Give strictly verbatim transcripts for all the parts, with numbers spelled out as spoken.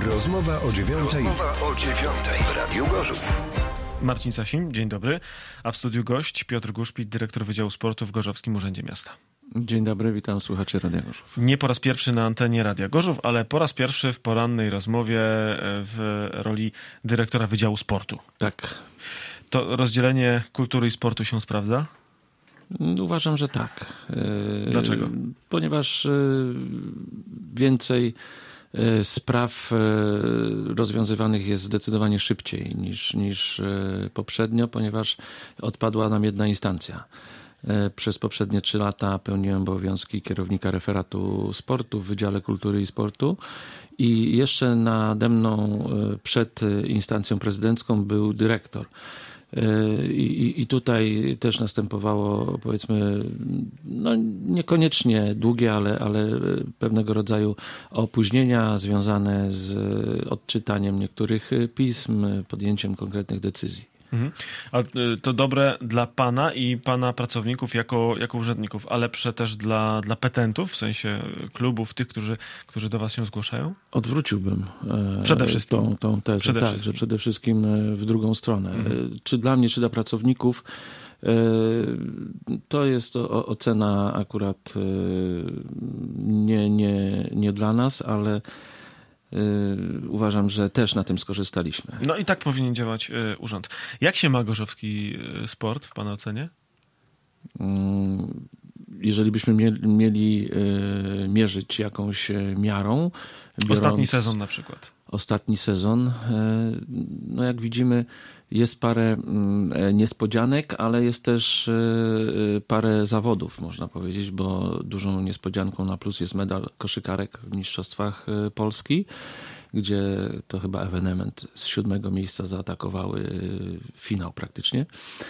Rozmowa o dziewiątej. Rozmowa o dziewiątej w Radiu Gorzów. Marcin Sasin, dzień dobry. A w studiu gość Piotr Guszpit, dyrektor Wydziału Sportu w Gorzowskim Urzędzie Miasta. Dzień dobry, witam słuchaczy Radia Gorzów. Nie po raz pierwszy na antenie Radia Gorzów, ale po raz pierwszy w porannej rozmowie w roli dyrektora Wydziału Sportu. Tak. To rozdzielenie kultury i sportu się sprawdza? Uważam, że tak. Dlaczego? Ponieważ więcej spraw rozwiązywanych jest zdecydowanie szybciej niż, niż poprzednio, ponieważ odpadła nam jedna instancja. Przez poprzednie trzy lata pełniłem obowiązki kierownika referatu sportu w Wydziale Kultury i Sportu i jeszcze nade mną przed instancją prezydencką był dyrektor. I, I tutaj też następowało, powiedzmy, no niekoniecznie długie, ale, ale pewnego rodzaju opóźnienia związane z odczytaniem niektórych pism, podjęciem konkretnych decyzji. Mhm. A to dobre dla pana i pana pracowników jako, jako urzędników, a lepsze też dla, dla petentów, w sensie klubów, tych, którzy, którzy do was się zgłaszają? Odwróciłbym przede wszystkim. tą, tą tezę. Przede tak, wszystkim. że przede wszystkim w drugą stronę. Mhm. Czy dla mnie, czy dla pracowników, to jest ocena akurat nie, nie, nie dla nas, ale uważam, że też na tym skorzystaliśmy. No i tak powinien działać urząd. Jak się ma gorzowski sport w pana ocenie? Jeżeli byśmy mieli mierzyć jakąś miarą... Biorąc ostatni sezon na przykład. Ostatni sezon. No jak widzimy, jest parę niespodzianek, ale jest też parę zawodów, można powiedzieć, bo dużą niespodzianką na plus jest medal koszykarek w Mistrzostwach Polski, gdzie to chyba ewenement z siódmego miejsca zaatakowały finał praktycznie.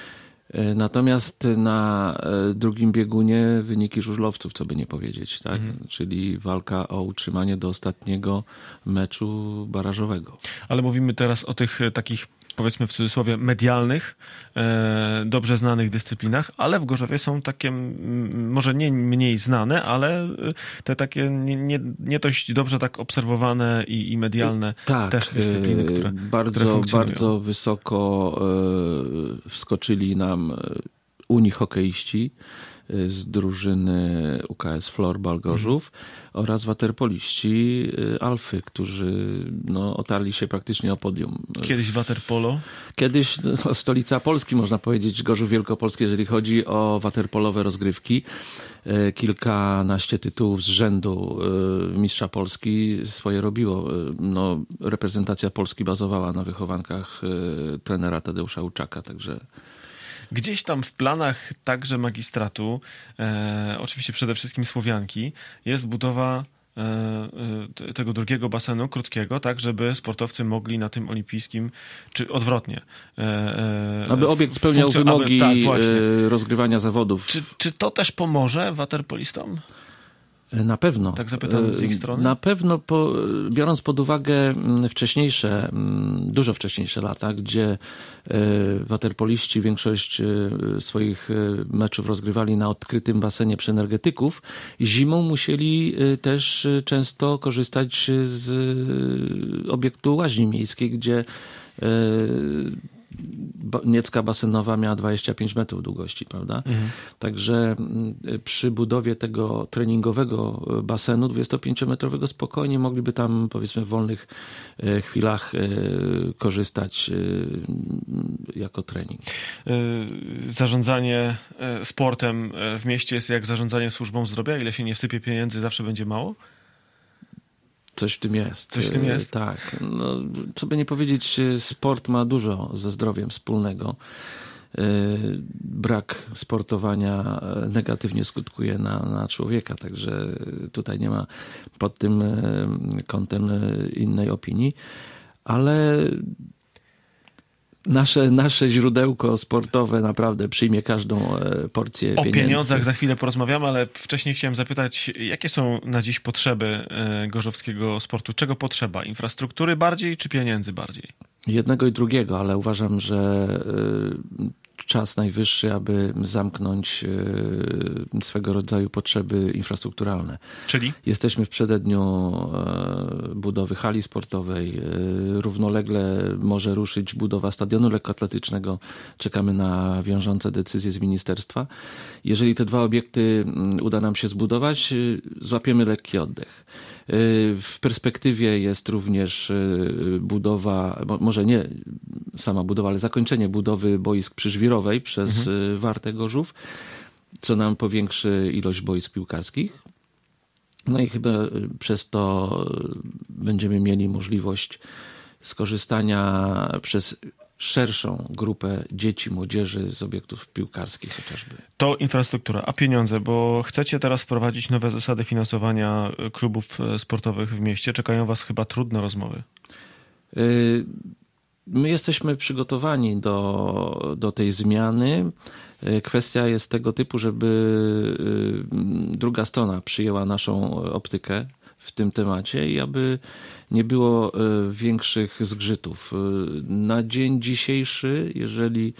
Natomiast na drugim biegunie wyniki żużlowców, co by nie powiedzieć, tak? Mhm. Czyli walka o utrzymanie do ostatniego meczu barażowego. Ale mówimy teraz o tych takich, powiedzmy w cudzysłowie, medialnych, e, dobrze znanych dyscyplinach, ale w Gorzowie są takie, m, może nie mniej znane, ale te takie nie, nie, nie dość dobrze tak obserwowane i, i medialne tak, też dyscypliny, które, bardzo, które funkcjonują. Bardzo wysoko e, wskoczyli nam unihokeiści z drużyny U K S Florbal Gorzów mhm. oraz waterpoliści Alfy, którzy no, otarli się praktycznie o podium. Kiedyś waterpolo? Kiedyś no, stolica Polski, można powiedzieć, Gorzów Wielkopolski, jeżeli chodzi o waterpolowe rozgrywki. Kilkanaście tytułów z rzędu mistrza Polski swoje robiło. No, reprezentacja Polski bazowała na wychowankach trenera Tadeusza Łuczaka, także... Gdzieś tam w planach także magistratu, e, oczywiście przede wszystkim Słowianki, jest budowa e, e, tego drugiego basenu krótkiego, tak żeby sportowcy mogli na tym olimpijskim, czy odwrotnie. E, e, aby obiekt spełniał funkcjon- wymogi aby, tak, rozgrywania zawodów. Czy, czy to też pomoże waterpolistom? Na pewno. Tak zapytam z ich strony. Na pewno, po, biorąc pod uwagę wcześniejsze, dużo wcześniejsze lata, gdzie waterpoliści większość swoich meczów rozgrywali na odkrytym basenie przy Energetyków, zimą musieli też często korzystać z obiektu łaźni miejskiej, gdzie niecka basenowa miała dwadzieścia pięć metrów długości, prawda? Mhm. Także przy budowie tego treningowego basenu dwudziestopięciometrowego spokojnie mogliby tam, powiedzmy, w wolnych chwilach korzystać jako trening. Zarządzanie sportem w mieście jest jak zarządzanie służbą zdrowia? Ile się nie wsypie pieniędzy, zawsze będzie mało? Coś w tym jest. Coś w tym jest? Tak. No, co by nie powiedzieć, sport ma dużo ze zdrowiem wspólnego. Brak sportowania negatywnie skutkuje na, na człowieka, także tutaj nie ma pod tym kątem innej opinii. Ale Nasze, nasze źródełko sportowe naprawdę przyjmie każdą porcję o pieniędzy. O pieniądzach za chwilę porozmawiamy, ale wcześniej chciałem zapytać, jakie są na dziś potrzeby gorzowskiego sportu? Czego potrzeba? Infrastruktury bardziej czy pieniędzy bardziej? Jednego i drugiego, ale uważam, że czas najwyższy, aby zamknąć swego rodzaju potrzeby infrastrukturalne. Czyli? Jesteśmy w przededniu budowy hali sportowej. Równolegle może ruszyć budowa stadionu lekkoatletycznego. Czekamy na wiążące decyzje z ministerstwa. Jeżeli te dwa obiekty uda nam się zbudować, złapiemy lekki oddech. W perspektywie jest również budowa, może nie sama budowa, ale zakończenie budowy boisk przyżwirowej przez mhm. Wartę Gorzów, co nam powiększy ilość boisk piłkarskich. No i chyba przez to będziemy mieli możliwość skorzystania przez szerszą grupę dzieci, młodzieży z obiektów piłkarskich chociażby. To infrastruktura, a pieniądze, bo chcecie teraz wprowadzić nowe zasady finansowania klubów sportowych w mieście. Czekają was chyba trudne rozmowy. My jesteśmy przygotowani do, do tej zmiany. Kwestia jest tego typu, żeby druga strona przyjęła naszą optykę w tym temacie i aby nie było większych zgrzytów. Na dzień dzisiejszy, jeżeli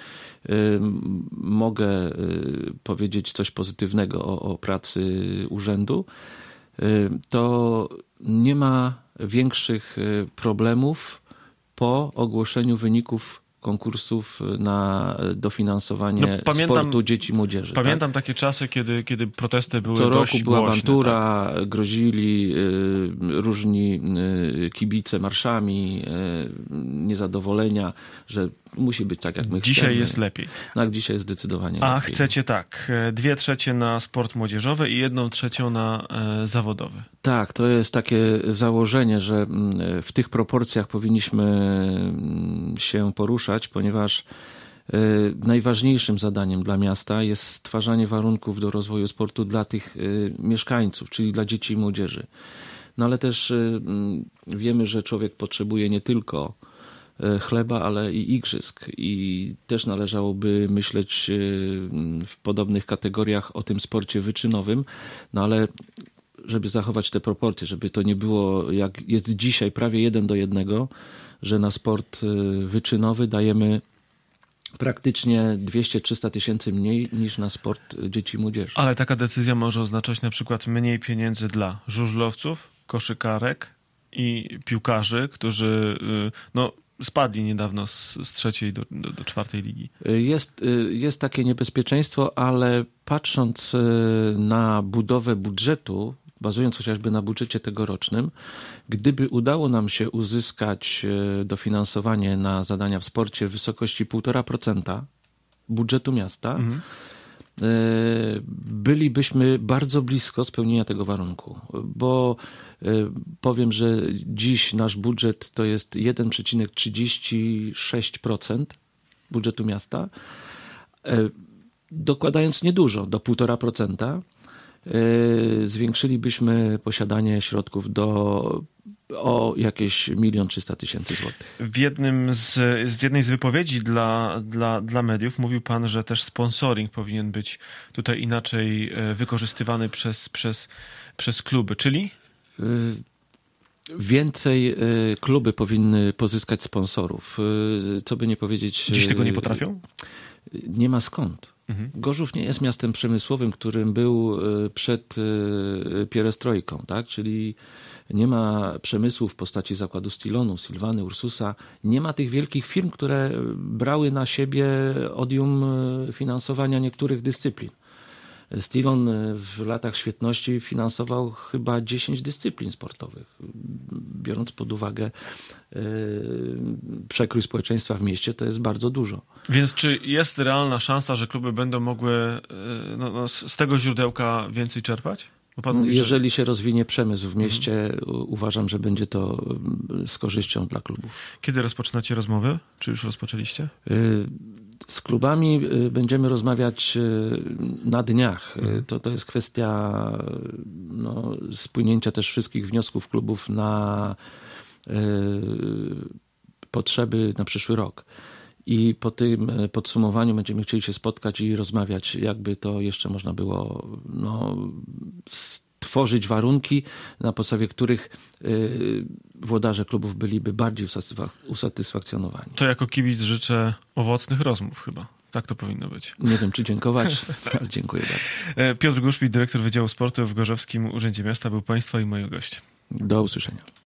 mogę powiedzieć coś pozytywnego o, o pracy urzędu, to nie ma większych problemów po ogłoszeniu wyników konkursów na dofinansowanie no, pamiętam, sportu dzieci i młodzieży. Pamiętam tak? takie czasy, kiedy, kiedy protesty były Co dość roku była głośne, awantura, tak. grozili y, różni y, kibice marszami, y, niezadowolenia, że musi być tak, jak my Dzisiaj chcemy. jest lepiej. Tak, dzisiaj jest zdecydowanie A lepiej. chcecie tak, dwie trzecie na sport młodzieżowy i jedną trzecią na e, zawodowy. Tak, to jest takie założenie, że w tych proporcjach powinniśmy się poruszać, ponieważ najważniejszym zadaniem dla miasta jest stwarzanie warunków do rozwoju sportu dla tych mieszkańców, czyli dla dzieci i młodzieży. No ale też wiemy, że człowiek potrzebuje nie tylko chleba, ale i igrzysk. I też należałoby myśleć w podobnych kategoriach o tym sporcie wyczynowym, no ale żeby zachować te proporcje, żeby to nie było jak jest dzisiaj prawie jeden do jednego, że na sport wyczynowy dajemy praktycznie dwieście do trzystu tysięcy mniej niż na sport dzieci i młodzieży. Ale taka decyzja może oznaczać na przykład mniej pieniędzy dla żużlowców, koszykarek i piłkarzy, którzy no, spadli niedawno z, z trzeciej do, do, do czwartej ligi. Jest, jest takie niebezpieczeństwo, ale patrząc na budowę budżetu, bazując chociażby na budżecie tegorocznym, gdyby udało nam się uzyskać dofinansowanie na zadania w sporcie w wysokości półtora procenta budżetu miasta, mhm. bylibyśmy bardzo blisko spełnienia tego warunku, bo powiem, że dziś nasz budżet to jest jeden przecinek trzydzieści sześć procent budżetu miasta, dokładając niedużo, do półtora procenta, zwiększylibyśmy posiadanie środków do o jakieś milion trzysta tysięcy złotych. W, jednym z, w jednej z wypowiedzi dla, dla, dla mediów mówił pan, że też sponsoring powinien być tutaj inaczej wykorzystywany przez, przez, przez kluby, czyli? Więcej kluby powinny pozyskać sponsorów. Co by nie powiedzieć... Dziś tego nie potrafią? Nie ma skąd. Mhm. Gorzów nie jest miastem przemysłowym, którym był przed pierestrojką, tak? Czyli nie ma przemysłu w postaci zakładu Stilonu, Silvany, Ursusa. Nie ma tych wielkich firm, które brały na siebie odium finansowania niektórych dyscyplin. Stilon w latach świetności finansował chyba dziesięć dyscyplin sportowych. Biorąc pod uwagę yy, przekrój społeczeństwa w mieście, to jest bardzo dużo. Więc czy jest realna szansa, że kluby będą mogły yy, no, no, z tego źródełka więcej czerpać? Bo pan mówi, Jeżeli że... się rozwinie przemysł w mieście, mhm. uważam, że będzie to z korzyścią dla klubów. Kiedy rozpoczynacie rozmowy? Czy już rozpoczęliście? Yy, Z klubami będziemy rozmawiać na dniach. To, to jest kwestia no, spłynięcia też wszystkich wniosków klubów na y, potrzeby na przyszły rok. I po tym podsumowaniu będziemy chcieli się spotkać i rozmawiać, jakby to jeszcze można było no, stworzyć warunki, na podstawie których y, włodarze klubów byliby bardziej usatysfak- usatysfakcjonowani. To jako kibic życzę owocnych rozmów chyba. Tak to powinno być. Nie wiem, czy dziękować, ale dziękuję bardzo. Piotr Guszpit, dyrektor Wydziału Sportu w Gorzowskim Urzędzie Miasta, był Państwa i moim gościem. Do usłyszenia.